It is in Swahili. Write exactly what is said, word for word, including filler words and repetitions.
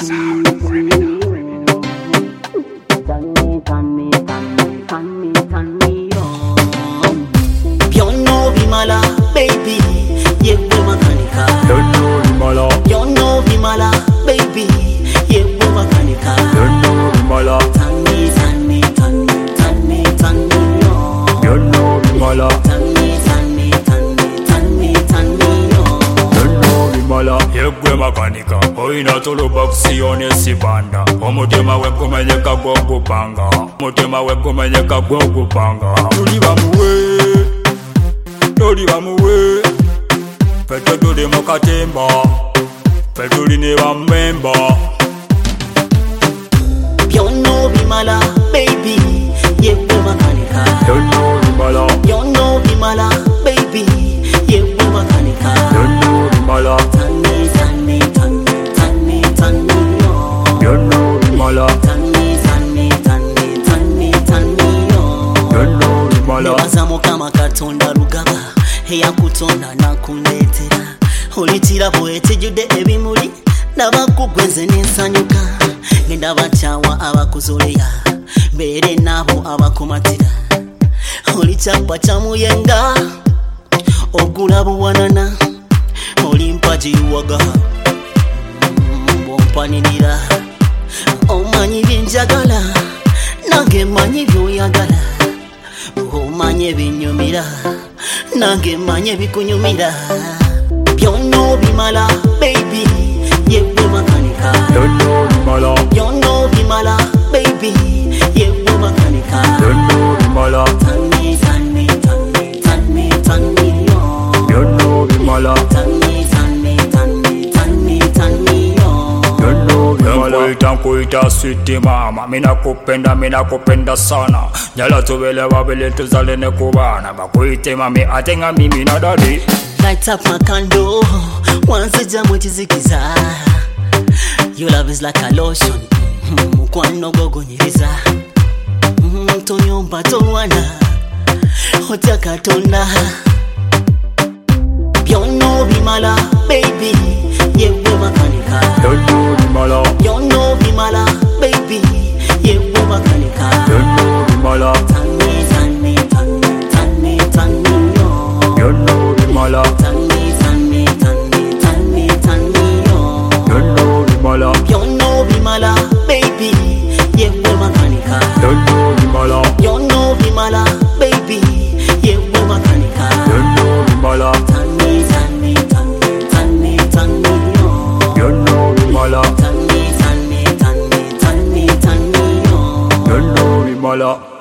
Sound criminal. Turn me, turn me, turn me, turn me, turn me on. You know Vimala, baby. Yeah, we makanika. You know Vimala. You know Vimala, baby. Yeah, we makanika. You know Vimala. Turn me, turn me, turn me, turn me, turn me on. You know Vimala. Turn me, turn me, turn me, turn me, turn me on. You know Vimala. Yegwe makanika. Oina tolo boxi one sibanda. Omutima we kumenyeka gwo gupanga. Omutima we kumenyeka gwo gupanga. Tuli bamuwe. Tuli bamuwe. Peto tuli mukatimba. Peto tuli ne bamemba. You know Vimala, baby. Yeah, we makanika. You know Vimala. You know Vimala, baby. Yeah, we makanika. You know Vimala. Turn me, turn me, turn me, turn me, turn me on. You know Vimala. Turn me, turn me, turn me, turn me, turn me on. You know Vimala. Nebazamu kama katonda lugaba eyakutonda nakuleetera olitira bwetejjudde ebimuli nabakugwenze n'ensanyuka genda bakyawa abakuzoleya beere naabo abakumatira oli kyapa kyamuyenga ogula buwanana oli mpagiwaga bwompanirira omanyi byenjagala nange manyi byoyagala omanye binyumira nange manye bikunyumira byonno bimala baby yewe makanika You know Vimala. byonno bimala baby yewe makanika You know Vimala. turn me turn me turn me turn me turn me on You know Vimala. turn me turn me turn me turn me turn me on You know Vimala. Nkuita nkuita sweet mama. Mina kupenda mina kupenda sana. Nyala tubele wabele tuzale ne kubana. Bakuite mami atenga mimi na daddy. light up my candle once jamu chizikiza your love is like a lotion mukwano gogonyiriza tonyomba towana otya katonda byonno bimala baby yewe makanika You know Vimala. byonno bimala baby yewe makanika You know Vimala. turn me turn me turn me turn me turn me on You know Vimala. turn me turn me turn me turn me turn me on You know Vimala. byonno bimala baby yewe makanika You know Vimala. byonno bimala baby yewe makanika You know Vimala. turn me turn me turn me turn me turn me on You know Vimala. turn me turn me turn me turn me turn me on You know Vimala.